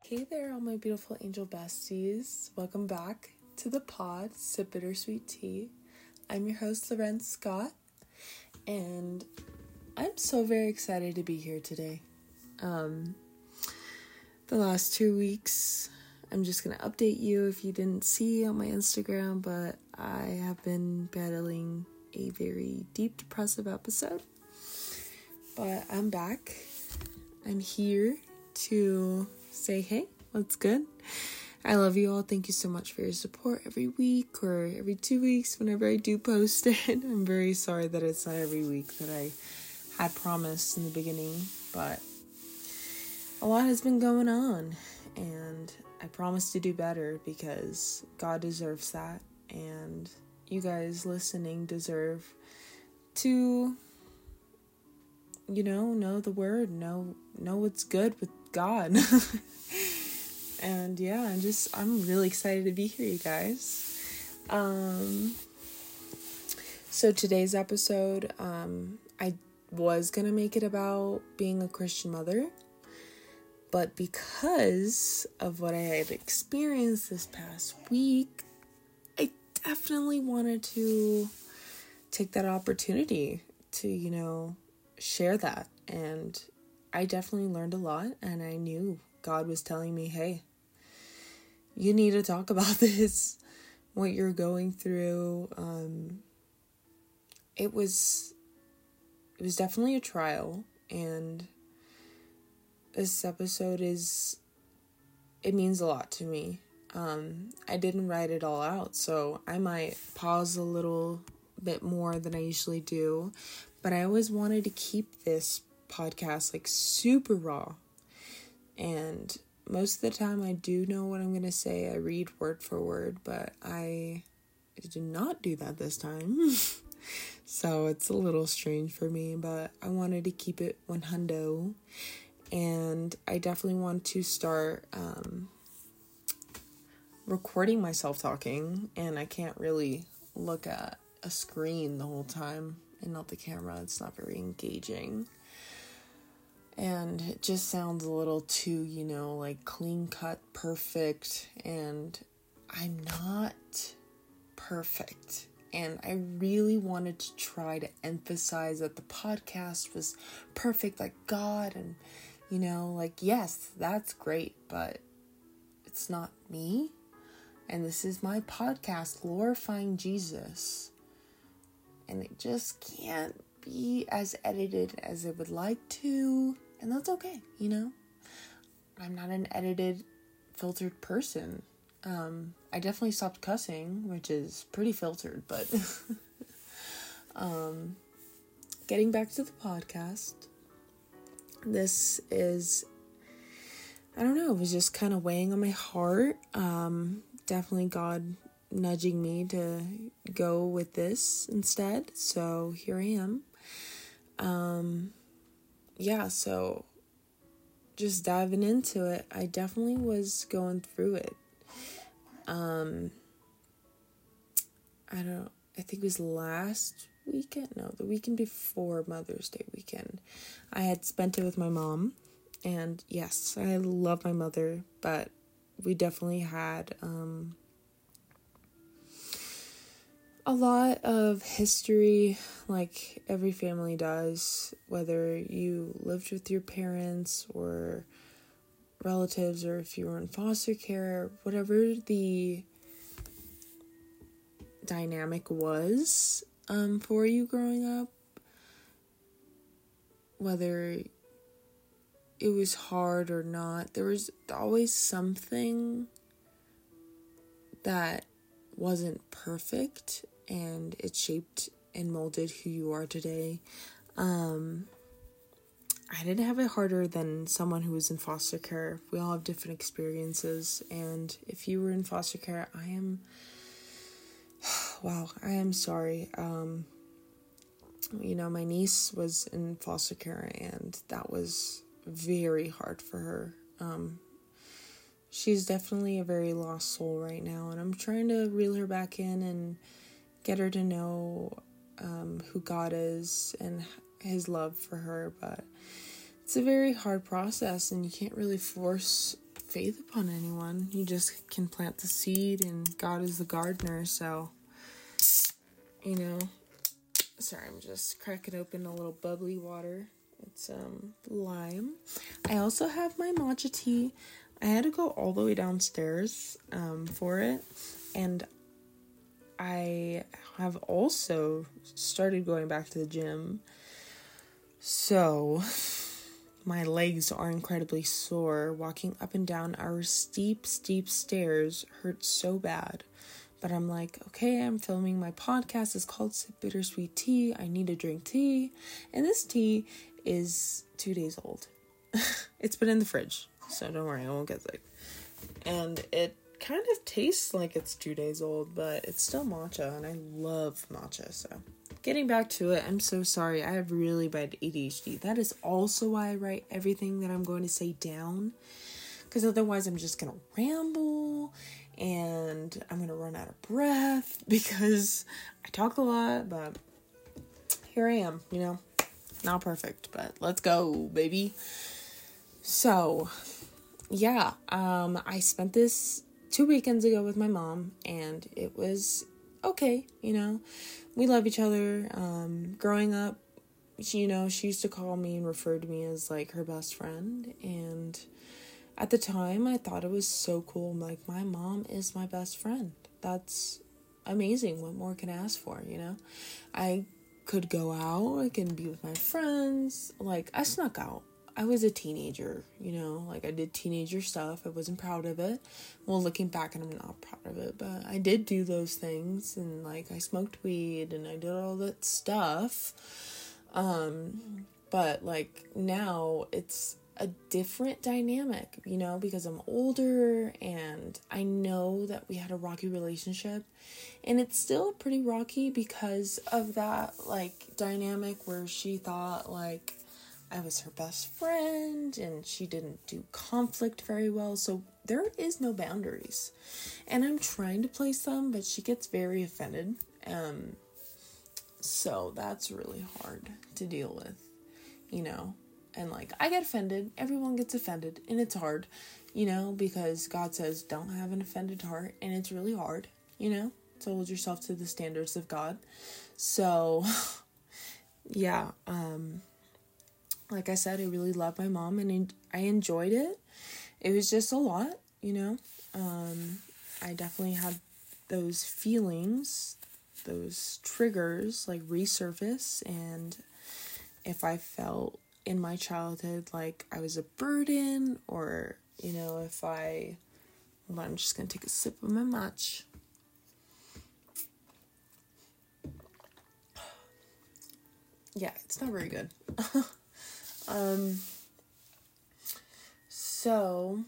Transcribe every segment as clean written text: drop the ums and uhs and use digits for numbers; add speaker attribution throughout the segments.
Speaker 1: Hey there, all my beautiful angel besties. Welcome back to the pod, Sip Bittersweet Tea. I'm your host, Loren Scott, and I'm so very excited to be here today. The last 2 weeks, I'm just going to update you if you didn't see on my Instagram, but I have been battling a very deep depressive episode. But I'm back. I'm here to say, hey, what's good? I love you all. Thank you so much for your support every week or every 2 weeks whenever I do post it. I'm very sorry that it's not every week that I had promised in the beginning, but a lot has been going on, and I promise to do better because God deserves that, and you guys listening deserve to, know the word, know what's good with God. And yeah, I'm really excited to be here, you guys. So today's episode, I was gonna make it about being a Christian mother, but because of what I had experienced this past week, I definitely wanted to take that opportunity to, share that. And I definitely learned a lot, and I knew God was telling me, hey, you need to talk about this, what you're going through. It was definitely a trial, and this episode it means a lot to me. I didn't write it all out, so I might pause a little bit more than I usually do, but I always wanted to keep this podcast super raw, and most of the time I do know what I'm going to say. I read word for word, but I did not do that this time. So it's a little strange for me, but I wanted to keep it 100. And I definitely want to start recording myself talking, and I can't really look at a screen the whole time and not the camera. It's not very engaging. And it just sounds a little too, clean cut, perfect. And I'm not perfect. And I really wanted to try to emphasize that the podcast was perfect, like God. And, yes, that's great, but it's not me. And this is my podcast, glorifying Jesus. And it just can't be as edited as I would like to. And that's okay, I'm not an edited, filtered person. I definitely stopped cussing, which is pretty filtered, but getting back to the podcast, this is, I don't know, it was just kind of weighing on my heart. Definitely God nudging me to go with this instead, so here I am. So just diving into it, I definitely was going through it. I think it was last weekend, the weekend before Mother's Day weekend. I had spent it with my mom, and yes, I love my mother, but we definitely had, a lot of history, like every family does, whether you lived with your parents or relatives, or if you were in foster care, whatever the dynamic was for you growing up, whether it was hard or not, there was always something that wasn't perfect, and it shaped and molded who you are today. I didn't have it harder than someone who was in foster care. We all have different experiences, and if you were in foster care, I am sorry. My niece was in foster care, and that was very hard for her. She's definitely a very lost soul right now, and I'm trying to reel her back in and get her to know who God is and his love for her, but it's a very hard process, and you can't really force faith upon anyone. You just can plant the seed, and God is the gardener. So, sorry, I'm just cracking open a little bubbly water. It's lime. I also have my matcha tea. I had to go all the way downstairs for it, and I have also started going back to the gym. So my legs are incredibly sore. Walking up and down our steep stairs hurts so bad. But I'm like, okay, I'm filming my podcast. It's called Sip Bittersweet Tea. I need to drink tea. And this tea is 2 days old. It's been in the fridge, so don't worry, I won't get sick. And it kind of tastes like it's 2 days old, but it's still matcha, and I love matcha. So getting back to it, I'm so sorry. I have really bad ADHD. That is also why I write everything that I'm going to say down, because otherwise I'm just going to ramble, and I'm going to run out of breath, because I talk a lot, but here I am, not perfect, but let's go, baby. So, yeah, I spent this 2 weekends ago with my mom, and it was okay, we love each other. Growing up, she used to call me and refer to me as, like, her best friend, and at the time, I thought it was so cool. Like, my mom is my best friend. That's amazing. What more can I ask for, I could go out, I can be with my friends. Like, I snuck out. I was a teenager, like, I did teenager stuff. I wasn't proud of it. Well, looking back, and I'm not proud of it, but I did do those things, and, like, I smoked weed, and I did all that stuff. But, like, now it's a different dynamic, because I'm older, and I know that we had a rocky relationship, and it's still pretty rocky because of that, like, dynamic where she thought, like, I was her best friend, and she didn't do conflict very well, so there is no boundaries, and I'm trying to place them, but she gets very offended, so that's really hard to deal with, and, like, I get offended, everyone gets offended, and it's hard, because God says don't have an offended heart, and it's really hard, to hold yourself to the standards of God. So, yeah, like I said, I really love my mom, and I enjoyed it. It was just a lot, I definitely had those feelings, those triggers, like, resurface, and if I felt in my childhood like I was a burden, or, if hold on, I'm just going to take a sip of my matcha. Yeah, it's not very good. So,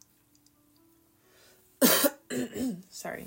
Speaker 1: sorry.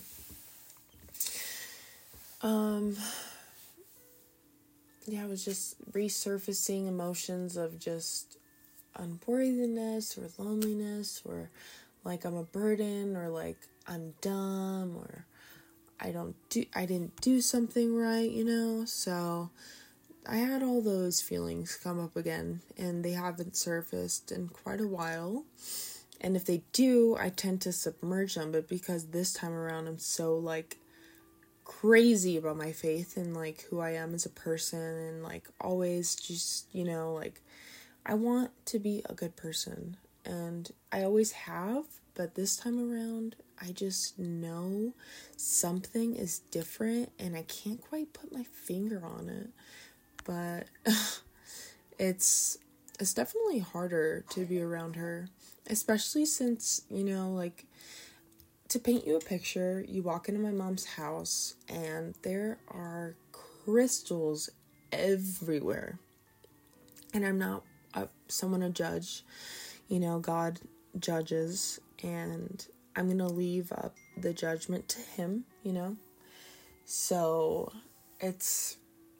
Speaker 1: Yeah, I was just resurfacing emotions of just unworthiness, or loneliness, or like I'm a burden, or like I'm dumb, or I didn't do something right, so I had all those feelings come up again, and they haven't surfaced in quite a while. And if they do, I tend to submerge them, but because this time around I'm so, like, crazy about my faith and, like, who I am as a person, and, like, always just, like, I want to be a good person, and I always have, but this time around, I just know something is different, and I can't quite put my finger on it. But it's definitely harder to be around her, especially since, like, to paint you a picture, you walk into my mom's house, and there are crystals everywhere, and I'm not someone to judge, God judges, and I'm going to leave up the judgment to him, so it's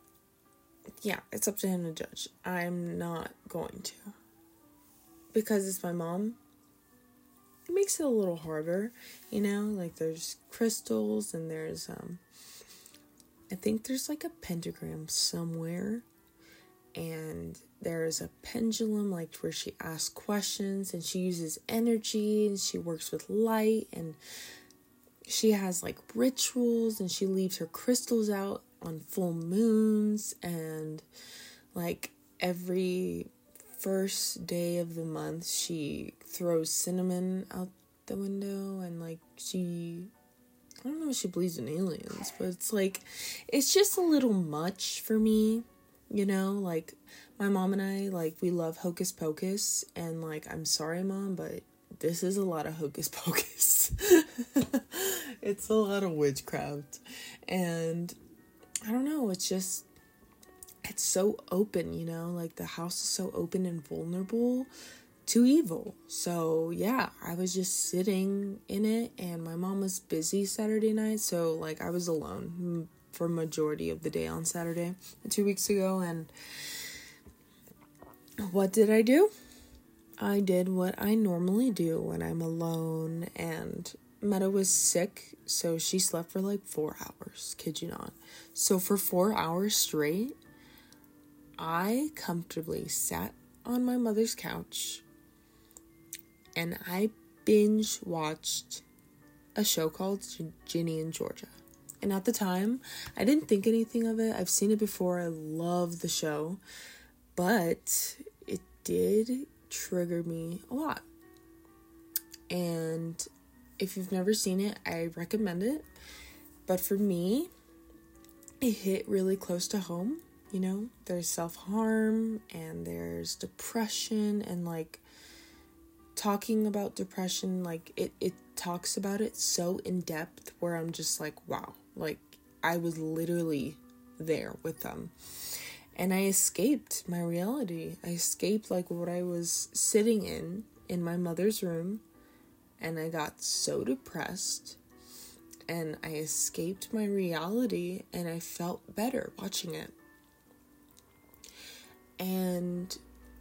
Speaker 1: up to him to judge. I'm not going to. Because it's my mom, it makes it a little harder, like, there's crystals, and there's, I think there's, like, a pentagram somewhere, and there's a pendulum, like, where she asks questions, and she uses energy, and she works with light, and she has, like, rituals, and she leaves her crystals out on full moons, and, like, every first day of the month, she throws cinnamon out the window, and, like, I don't know if she believes in aliens, but it's, like, it's just a little much for me, you know, like, my mom and I, like, we love Hocus Pocus, and, like, I'm sorry, Mom, but this is a lot of Hocus Pocus. It's a lot of witchcraft, and I don't know, it's so open, you know, like, the house is so open and vulnerable to evil. So yeah, I was just sitting in it, and my mom was busy Saturday night, so, like, I was alone for majority of the day on Saturday 2 weeks ago. And what did I do? I did what I normally do when I'm alone, and Meta was sick, so she slept for like 4 hours, kid you not. So for 4 hours straight, I comfortably sat on my mother's couch and I binge watched a show called Ginny and Georgia. And at the time, I didn't think anything of it. I've seen it before. I love the show. But it did trigger me a lot. And if you've never seen it, I recommend it. But for me, it hit really close to home. You know, there's self-harm and there's depression, and, like, talking about depression, like, it talks about it so in depth where I'm just like, wow, like, I was literally there with them. And I escaped my reality. I escaped, like, what I was sitting in my mother's room, and I got so depressed, and I escaped my reality, and I felt better watching it. And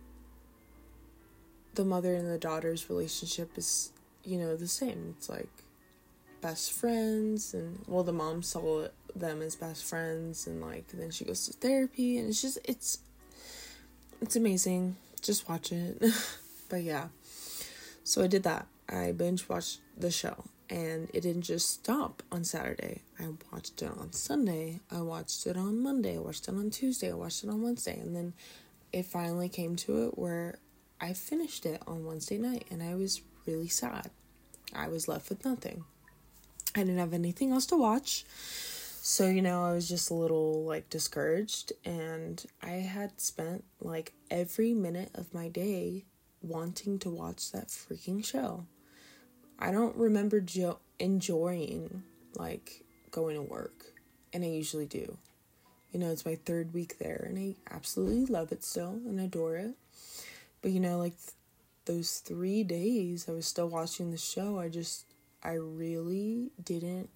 Speaker 1: the mother and the daughter's relationship is, you know, the same. It's like best friends, and, well, the mom saw them as best friends, and, like, then she goes to therapy, and it's amazing. Just watch it. But yeah, so I did that. I binge watched the show, and it didn't just stop on Saturday. I watched it on Sunday, I watched it on Monday, I watched it on Tuesday, I watched it on Wednesday, and then it finally came to it where I finished it on Wednesday night, and I was really sad. I was left with nothing. I didn't have anything else to watch, so, you know, I was just a little, like, discouraged, and I had spent, like, every minute of my day wanting to watch that freaking show. I don't remember enjoying, like, going to work, and I usually do. You know, it's my 3rd week there, and I absolutely love it still, and adore it. But, you know, like, those 3 days I was still watching the show, I really didn't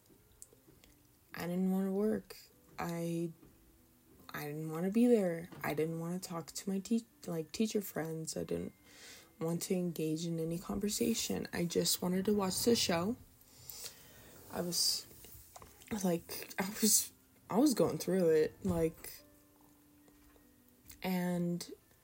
Speaker 1: want to work. I didn't want to be there. I didn't want to talk to my teacher friends. I didn't want to engage in any conversation. I just wanted to watch the show. I was going through it, like, and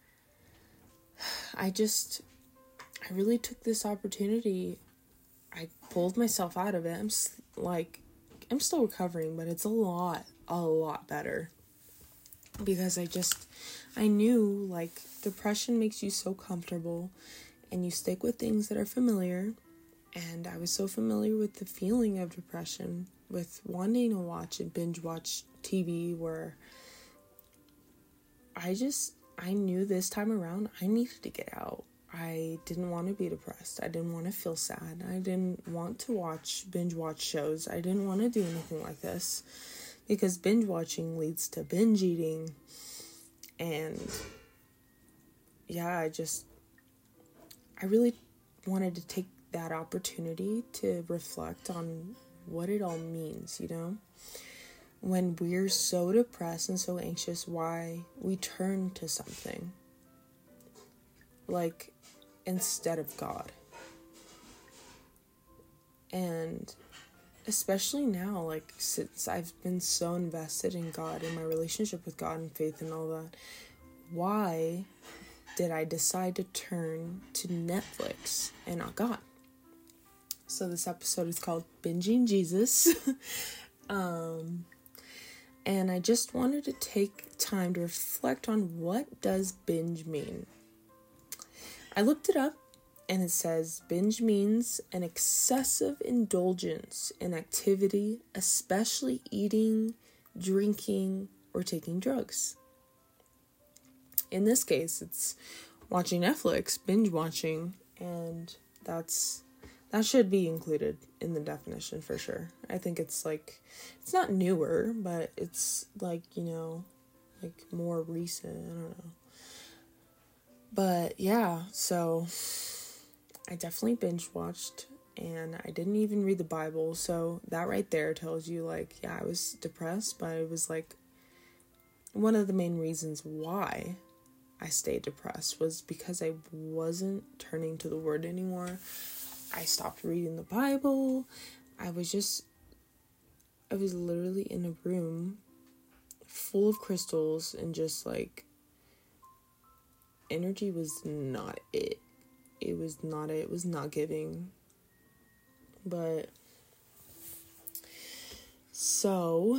Speaker 1: I really took this opportunity. I pulled myself out of it. I'm still recovering, but it's a lot better, because I knew, like, depression makes you so comfortable, and you stick with things that are familiar, and I was so familiar with the feeling of depression, with wanting to watch and binge watch TV, where I knew this time around I needed to get out. I didn't want to be depressed. I didn't want to feel sad. I didn't want to binge watch shows. I didn't want to do anything like this, because binge watching leads to binge eating. And yeah, I really wanted to take that opportunity to reflect on what it all means, you know? When we're so depressed and so anxious, why we turn to something, like, instead of God. And especially now, like, since I've been so invested in God and my relationship with God and faith and all that, why did I decide to turn to Netflix and not God? So this episode is called Binging Jesus. And I just wanted to take time to reflect on what does binge mean. I looked it up and it says binge means an excessive indulgence in activity, especially eating, drinking, or taking drugs. In this case, it's watching Netflix, binge watching, and that should be included in the definition for sure. I think it's not newer, but it's more recent. I don't know. But yeah, so I definitely binge watched, and I didn't even read the Bible. So that right there tells you I was depressed, but it was one of the main reasons why I stayed depressed was because I wasn't turning to the Word anymore. I stopped reading the Bible. I was literally in a room full of crystals and just energy was not it. It was not it. It was not giving. But so,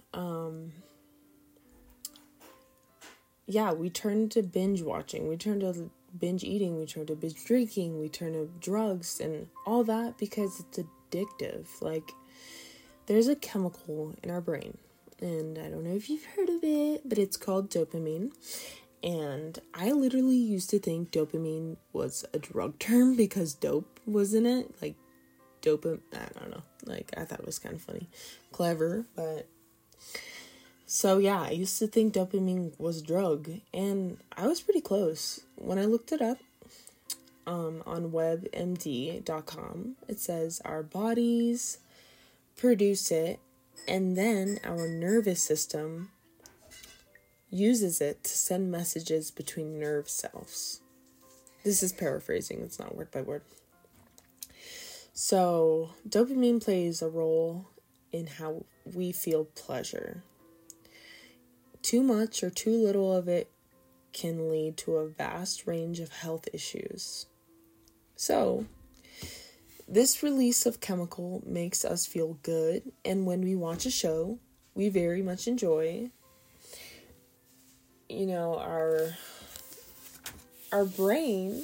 Speaker 1: we turned to binge watching. We turned to binge eating. We turned to binge drinking. We turned to drugs and all that because it's addictive. There's a chemical in our brain, and I don't know if you've heard of it, but it's called dopamine. And I literally used to think dopamine was a drug term because dope was in it. I don't know. I thought it was kind of funny. Clever, but... So yeah, I used to think dopamine was a drug, and I was pretty close. When I looked it up on WebMD.com, it says our bodies produce it, and then our nervous system uses it to send messages between nerve cells. This is paraphrasing, it's not word by word. So, dopamine plays a role in how we feel pleasure. Too much or too little of it can lead to a vast range of health issues. So, this release of chemical makes us feel good, and when we watch a show we very much enjoy, our brain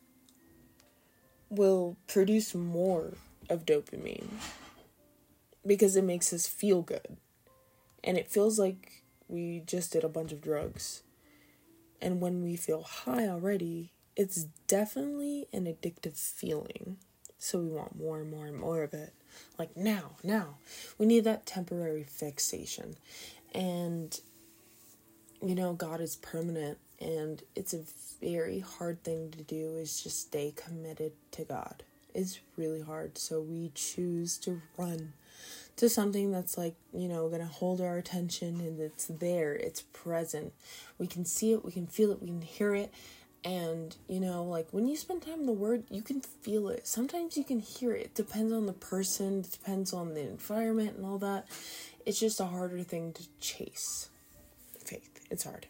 Speaker 1: will produce more of dopamine because it makes us feel good. And it feels like we just did a bunch of drugs. And when we feel high already, it's definitely an addictive feeling. So we want more and more and more of it. Now. We need that temporary fixation. And, God is permanent. And it's a very hard thing to do is just stay committed to God. It's really hard. So we choose to run to something that's going to hold our attention, and it's there, it's present. We can see it, we can feel it, we can hear it. And, when you spend time in the Word, you can feel it. Sometimes you can hear it. It depends on the person, it depends on the environment and all that. It's just a harder thing to chase. Faith. It's hard.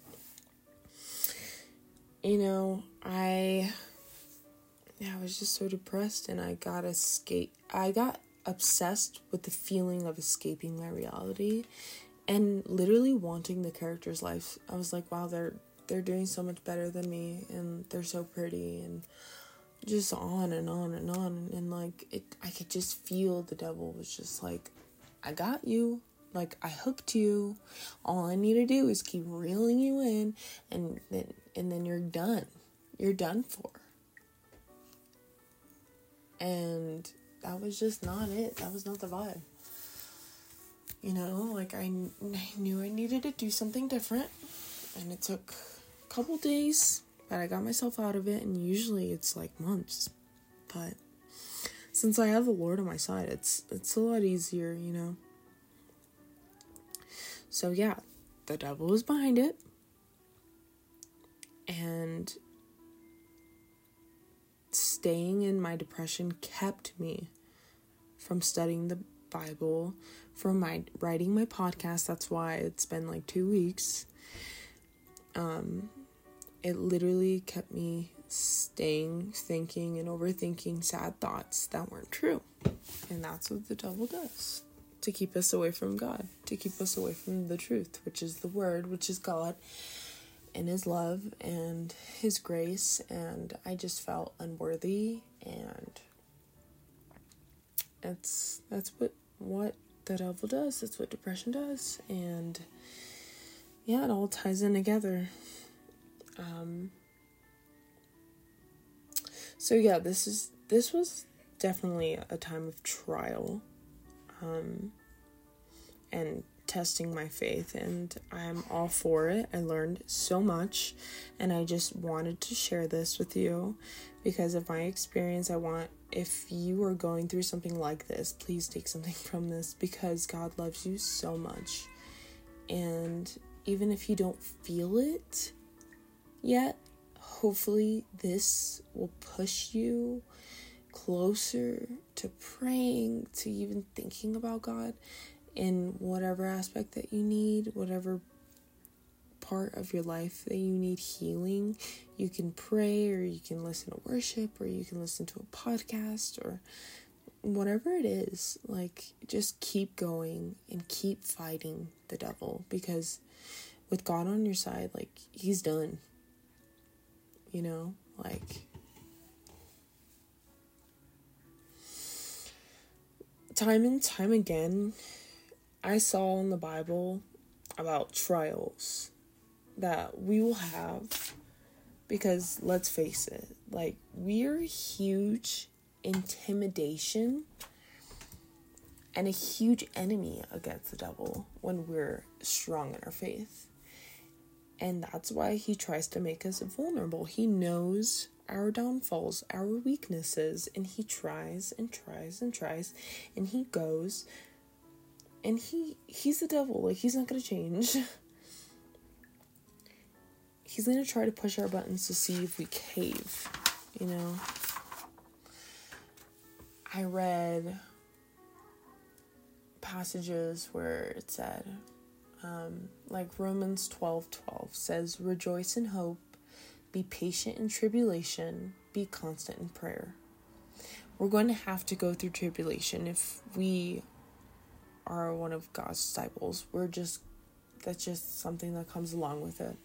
Speaker 1: I was just so depressed, and I got obsessed with the feeling of escaping my reality and literally wanting the character's life. I was like, wow, they're doing so much better than me, and they're so pretty, and just on and on and on. And I could just feel the devil was just I got you. I hooked you. All I need to do is keep reeling you in, and then you're done. You're done for. And that was just not it. That was not the vibe. I knew I needed to do something different. And it took a couple days, but I got myself out of it. And usually it's months. But since I have the Lord on my side, it's a lot easier, So yeah, the devil was behind it. And staying in my depression kept me from studying the Bible, from writing my podcast. That's why it's been 2 weeks. It literally kept me thinking and overthinking sad thoughts that weren't true. And that's what the devil does, to keep us away from God, to keep us away from the truth, which is the Word, which is God, and His love and His grace. And I just felt unworthy, and that's what the devil does. That's what depression does. And yeah, it all ties in together. So yeah, this was definitely a time of trial, and testing my faith, and I'm all for it. I learned so much, and I just wanted to share this with you because of my experience. If you are going through something like this, please take something from this, because God loves you so much. And even if you don't feel it yet, hopefully this will push you closer to praying, to even thinking about God in whatever aspect that you need, whatever part of your life that you need healing. You can pray, or you can listen to worship, or you can listen to a podcast, or whatever it is. Like, just keep going and keep fighting the devil, because with God on your side, like, He's done. You know, like, time and time again, I saw in the Bible about trials that we will have, because let's face it, like, we're huge intimidation and a huge enemy against the devil when we're strong in our faith. And that's why he tries to make us vulnerable. He knows our downfalls, our weaknesses, and he tries and tries and tries, and he goes, and he's the devil. Like, he's not going to change. He's going to try to push our buttons to see if we cave, you know. I read passages where it said, like Romans 12:12 says, rejoice in hope, be patient in tribulation, be constant in prayer. We're going to have to go through tribulation if we are one of God's disciples. That's just something that comes along with it.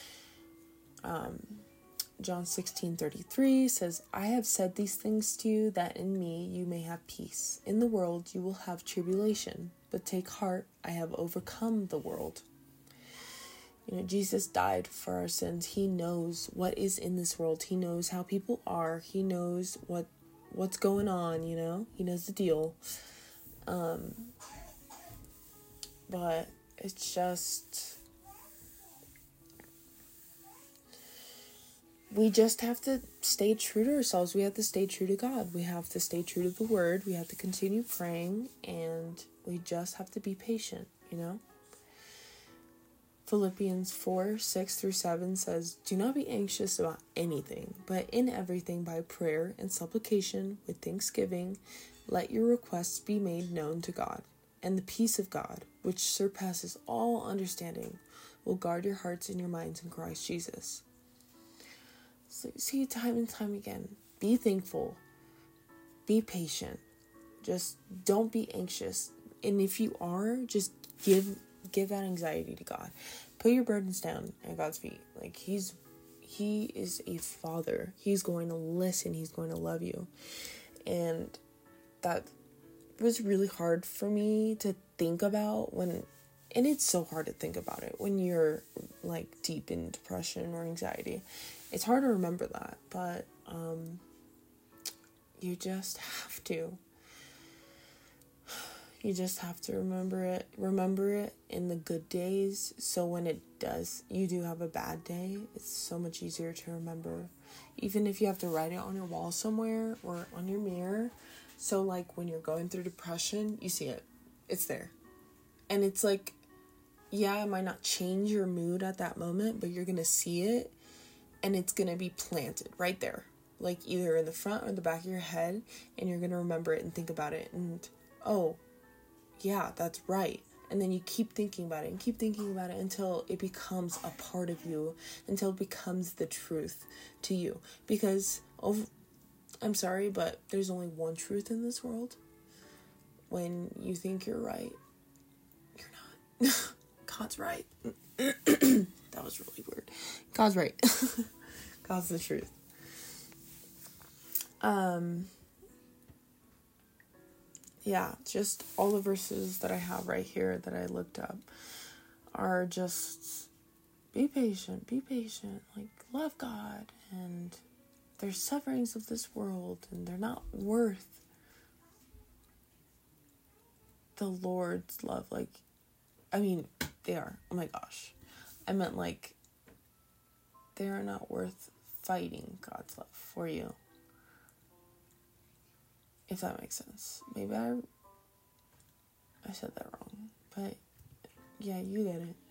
Speaker 1: John 16:33 says, I have said these things to you, that in me you may have peace. In the world you will have tribulation, but take heart, I have overcome the world. You know, Jesus died for our sins. He knows what is in this world. He knows how people are. He knows what's going on, you know. He knows the deal. But it's just, we just have to stay true to ourselves. We have to stay true to God. We have to stay true to the Word. We have to continue praying, and we just have to be patient, you know. Philippians 4:6-7 says, do not be anxious about anything, but in everything by prayer and supplication with thanksgiving, let your requests be made known to God. And the peace of God, which surpasses all understanding, will guard your hearts and your minds in Christ Jesus. So see, time and time again, be thankful, be patient, just don't be anxious. And if you are, just give that anxiety to God. Put your burdens down at God's feet. Like, He is a father. He's going to listen. He's going to love you. And that was really hard for me to think about and it's so hard to think about it when you're like deep in depression or anxiety. It's hard to remember that, but you just have to. You just have to remember it in the good days, so when you do have a bad day, it's so much easier to remember. Even if you have to write it on your wall somewhere or on your mirror, so like when you're going through depression, you see it. It's there. And it's like, yeah, it might not change your mood at that moment, but you're going to see it, and it's going to be planted right there. Like either in the front or the back of your head, and you're going to remember it and think about it, and, oh, yeah, that's right. And then you keep thinking about it and keep thinking about it until it becomes a part of you, until it becomes the truth to you. Because, I'm sorry, but there's only one truth in this world. When you think you're right, you're not. God's right. That was really weird. God's right. God's the truth. Yeah, just all the verses that I have right here that I looked up are just be patient, like love God, and there's sufferings of this world, and they're not worth the Lord's love. Like, I mean, they are. Oh my gosh. I meant like, they are not worth fighting God's love for you. If that makes sense. Maybe I said that wrong. But, yeah, you get it.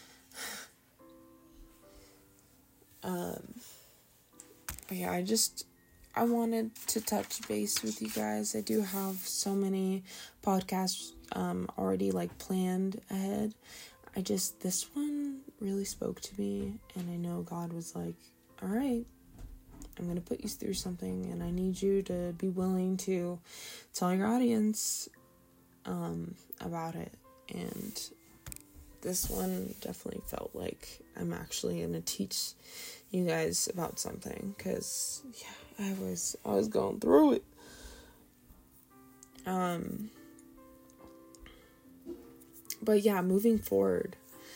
Speaker 1: But yeah, I wanted to touch base with you guys. I do have so many podcasts already like planned ahead. This one really spoke to me, and I know God was like, all right, I'm going to put you through something, and I need you to be willing to tell your audience about it. And this one definitely felt like I'm actually going to teach you guys about something, because yeah, I was going through it. But yeah, moving forward,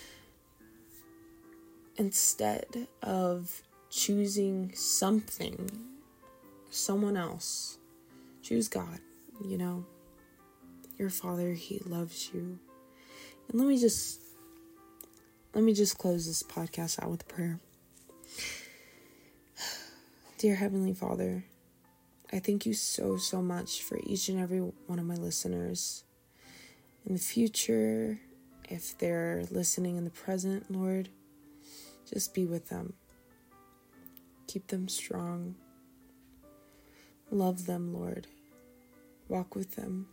Speaker 1: instead of choosing someone else, choose God. Your Father, He loves you. And let me just close this podcast out with prayer. Dear Heavenly Father, I thank you so, so much for each and every one of my listeners. In the future, if they're listening in the present, Lord, just be with them. Keep them strong. Love them, Lord. Walk with them.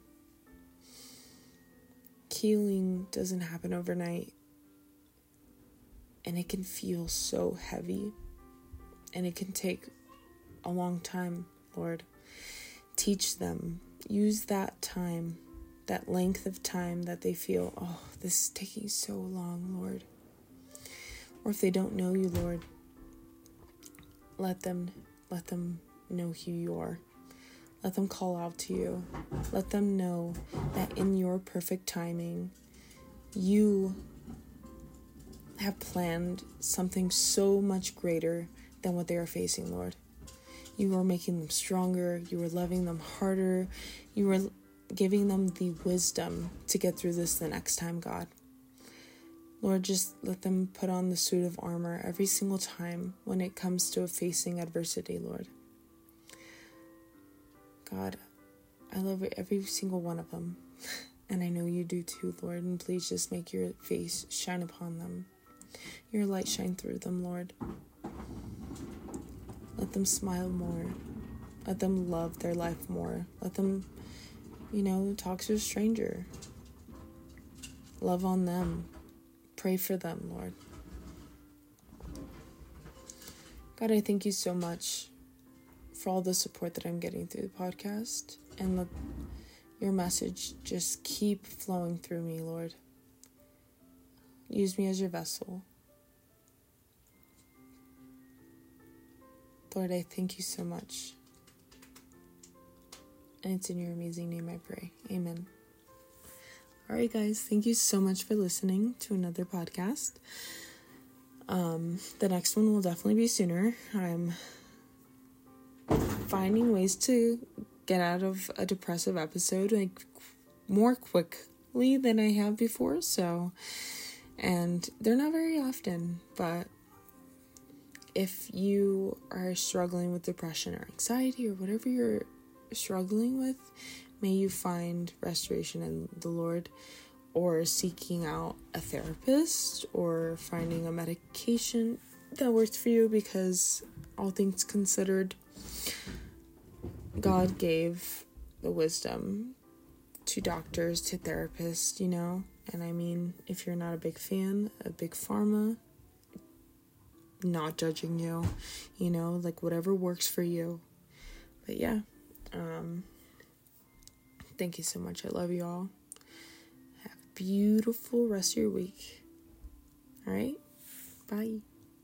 Speaker 1: Healing doesn't happen overnight, and it can feel so heavy, and it can take a long time, Lord. Teach them. Use that time, that length of time that they feel, oh, this is taking so long, Lord. Or if they don't know you, Lord, let them know who you are. Let them call out to you. Let them know that in your perfect timing, you have planned something so much greater than what they are facing, Lord. You are making them stronger. You are loving them harder. You are giving them the wisdom to get through this the next time, God. Lord, just let them put on the suit of armor every single time when it comes to facing adversity, Lord. God, I love every single one of them. And I know you do too, Lord. And please just make your face shine upon them. Your light shine through them, Lord. Let them smile more. Let them love their life more. Let them, talk to a stranger. Love on them. Pray for them, Lord. God, I thank you so much for all the support that I'm getting through the podcast. And let your message just keep flowing through me, Lord. Use me as your vessel. Lord, I thank you so much. And it's in your amazing name I pray. Amen. Alright guys, thank you so much for listening to another podcast. The next one will definitely be sooner. I'm finding ways to get out of a depressive episode more quickly than I have before, and they're not very often, but if you are struggling with depression or anxiety or whatever you're struggling with, may you find restoration in the Lord, or seeking out a therapist, or finding a medication that works for you, because all things considered, God gave the wisdom to doctors, to therapists, And I mean, if you're not a big fan of Big Pharma, not judging you, like whatever works for you. But yeah, thank you so much. I love you all. Have a beautiful rest of your week. All right, bye.